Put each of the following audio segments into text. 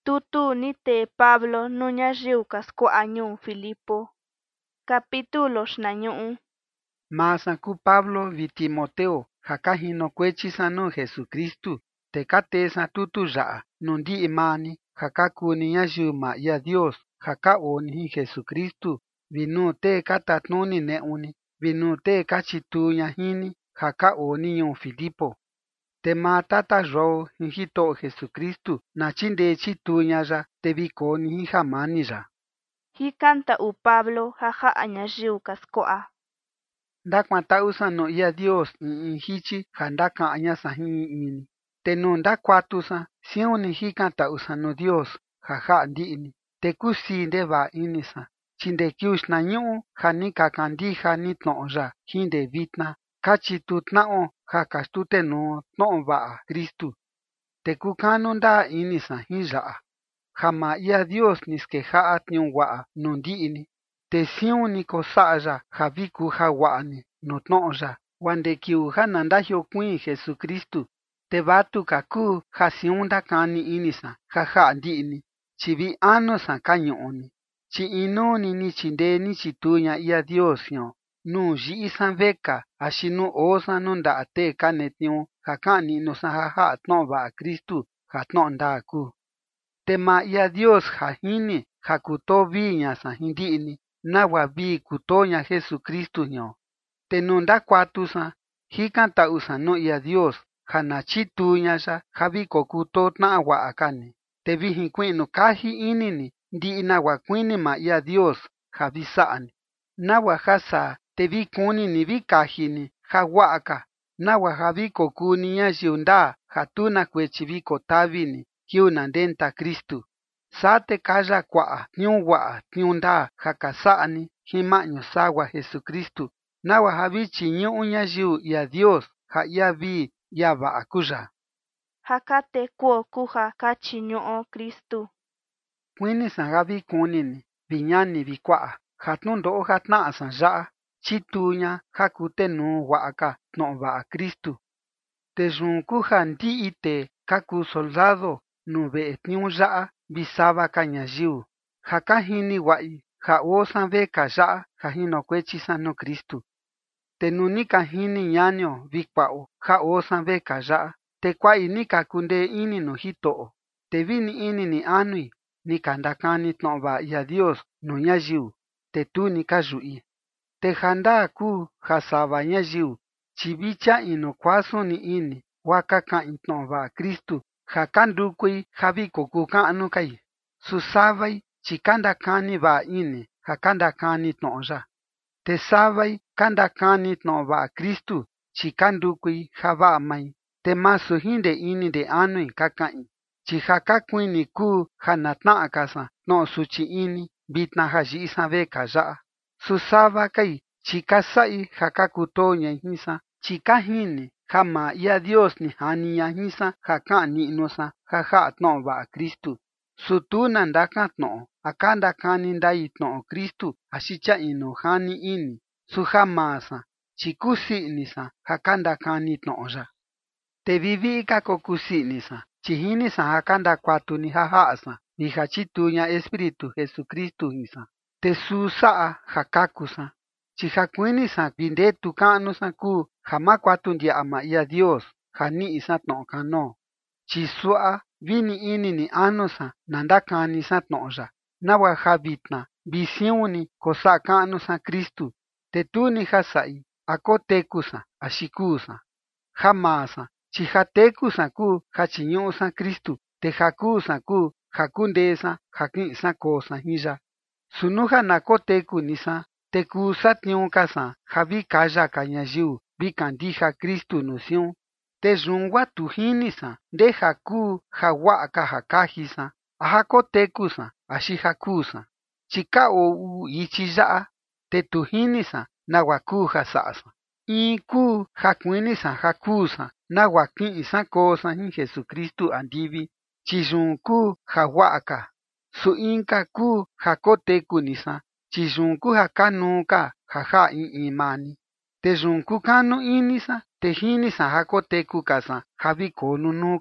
tutu ni te Pablo nuña riu kaskua'a ñuu Filipo. Capítulo xnañu'u. Masa ku Pablo vi Timoteo jaka jinokuechisa nuu Jesucristu te katesa tutu ya'a nuu ndi'i mani jaka kuni ñayiu ma ia Dios jaka oni jin Jesucristu vi nuu tee katatnuni ne'uni vi nuu tee kachituu ña jini jaka oni ñuu Filipo. Te maa tata yoo jin Jito'o Jesucristu na chindee chituu ña ya te vi koni jin jamani ya. Jikanta'u Pablo jaja'a ñayiu kaskua'a. Ndakuanta'usa nuu ia Dios in jichi ja ndaka'ñasa jin ini. Te nuu ndakuatusa siuni jikanta'usa nuu Dios ja ja'a ndi'ini. Te kusii ndeva'a inisa chi ndee kiu xnañu'u ja ni ka kandija ni tno'o ya jin ndee vitna kachitu tna'o ja kaxtutenuu tno'o va'a Kristu. Te kukanu ndaa inisa jin ya'a ja maa ia Dios ni skeja'a tniuu wa'a nuu ndi'ini. Te siuni kosa'a ya ja vi kuu jagua'ani nuu tno'o ya guaa ndee kiu ja na ndajiokuiin Jesucristu. Te vatuka kuu ja siun ndakani inisa ja ja'a ndi'ini chi vi anusa kañu'uni chi inuni ni chindee ni chituu ña ia Dios jion nuu yi'isa veka axi nuu osa nuu nda'a tee kanetniuu ja ka'an ni'nusa ja ja'a tno'o va'a Kristu ja tno'o ndaa kuu. Te maa ia Dios ja jini ja kutoo vii ñasa jin ndi'ini nagua vii kutoo ña Jesucristu jion. Te nuu ndakuatusa jikanta'usa nuu ia Dios ja na chituu ña ya ja vi kokutoo tna'a wa'a kani. Te vi jinkui'nu kaji inini ndi'i nagua kuini maa ia Dios ja vi sa'ani. Nagua ja saa te vi kuni ni vi kajini ja wa'a ka nagua ja vi kokuni ñayiu ndaa ja tu na kuechi vi kotavini kiu na ndenta Kristu. Saa te kaya kua'a tniuu wa'a tniuu ndaa ja ka sa'ani jin ma'ñu sagua Jesucristu nagua ja vi chiñu'u ñayiu ia Dios ja ia vii ia va'a kuya. Jaka tekuo kuja kachiñu'o Kristu. Kuinisa ja vi kunini vi ñani vi kua'a ja tnundo'o ja tna'asa ya'a chituu ña ja kutenuu wa'a ka tno'o va'a Kristu. Te yun ku ja ndi'i tee ka kuu soldado nuu ve'e tniuu ya'a vi sava ka ñayiu ja ka jini wa'i ja osa veka ya'a ja jinokuechisa nuu Kristu. Te nuu ni ka jini ñanio vi kua'o ja osa veka ya'a te kua'i ni ka kundee ini nuu Jito'o. Te vini ini ni anui ni ka ndakani tno'o va'a ia Dios nuu ñayiu te tu ni ka yu'i. Te jandaa kuu ja sava ñayiu chi vicha inu kuasuni ini guaa ka ka'in tno'o va'a Kristu ja ka ndukui ja vi kokuu ka'nu kai. Su savai chi ka ndakani va'a ini ja ka ndakani tno'o ya. Te savai ka ndakani tno'o va'a Kristu chi ka ndukui ja va'a mai. Te masu jin ndee ini ndee anui ka ka'in chi ja ka kuini kuu ja na tna'a kasa tno'o suchi ini vitna ja yi'isa veka ya'a. Su sava kai chi ka sa'i ja ka kutoo ñai jinsa chi ka jini ja maa ia Dios ni jani ña jinsa ja ka'an ni'nusa ja ja'a tno'o va'a Kristu. Su tu na ndakan tno'o a ka ndakani ndai tno'o Kristu axi cha inu jani ini. Su ja maasa chi kusii inisa ja ka ndakani tno'o ya. Te vivi'i ka kokusii inisa chi jinisa ja ka ndakuatuni ja ja'asa vi ja chituu ña Espíritu Jesucristu jinsa. Te suu sa'a ja kakusa chi ja kuinisa vi ndetu ka'nusa kuu ja ma kuatu ndia'a maa ia Dios ja ni'isa tno'o kanoo. Chi su'a vini ini ni anusa na ndakanisa tno'o ya nagua ja vitna vi siuni kosa'a ka'nusa Kristu te tu ni ja sa'i a kotekusa axi kuusa. Ja maasa chi ja tekusa kuu ja chiñu'usa Kristu te ja kuusa kuu ja kundeesa ja ki'insa koosa jin ya. Su nu ja na koteku nisa te kuu satniuu kasa ja vi kaya ka ñayiu vi kandija Kristu nuu siun. Te yun gua tu jinisa ndeja kuu ja wa'a ka ja kajisa a ja kotekusa axi ja kuusa chi ka oo uu ichi ya'a te tu jinisa nagua kuu ja sa'asa. In kuu ja kuinisa ja kuusa nagua ki'insa koosa jin Jesucristu andivi chi yun kuu ja wa'a ka. Su inka kuu ja koteku nisa chi yun kuu ja kanuu ka ja ja'a in mani. Te yun kukanu inisa te jinisa ja koteku kasa ja vi koo nunuu kao.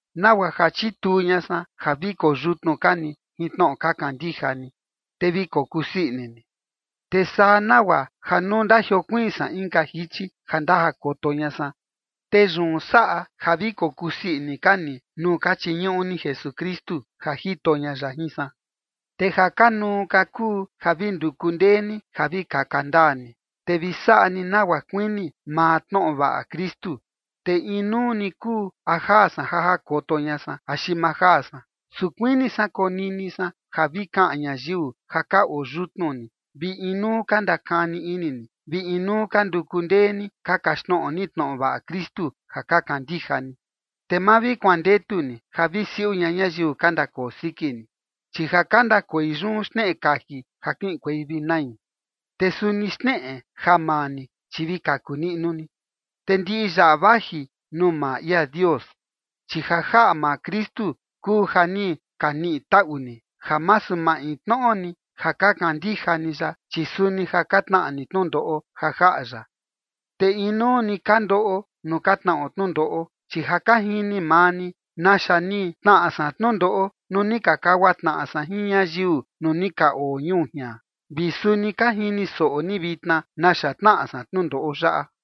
nagua ja chituu ña san ja viko yutnu kani jin tno'o ka kandija ni, te viko kusii ini. Te saa nagua ja nu ndajiokuiin san inka jichi ja ndajakoto ña san, te yun sa'a ja viko kusii ini kani nuu ka chiñu'u ni Jesukristu ja jito ña ya jin san. Te ja kanuu ka kuu ja vi nduku ndee ni ja vi kaka ndaa ni, te vi sa'a ni nagua kuini maa tno'o va'a Kristu. Te inuu ni kuu a jaa san ja jakoto ña san axi ma jaa san. Su kuini san konini san ja vi ka'an ñayiu ja ka oo yutnu ni, vi inuu ka ndakani ini ni, vi inuu ka nduku ndee ni ka kaxtno'o ni tno'o va'a Kristu ja ka kandija ni. Te ma vi kuandetu ni ja vi si'u ña ñayiu ka ndakoo siki ni, chi ja ka ndakuei yun xne'e kaji ja ki'inkuei vi nai. Te suni xne'e ja maa ni chi vi kaku ni'nu ni. Te ndi'i ya'a vaji nuu maa ia Dios, chi ja ja'a maa Kristu kuu ja ni ka ni'i ta'u ni, ja masu maintno'o ni ja ka kandija ni ya, chi suni ja ka tna'a ni tnundo'o ja ja'a ya. Te inuu ni ka ndo'o nuu ka tna'o tnundo'o, chi ja ka jini maa ni naxa ni tna'a san tnundo'o nuu ni ka kagua tna'a san jin ñayiu nuu ni ka oo ñuu jian, vi suni ka jini so'o ni vitna naxa tna'a san tnundo'o ya'a.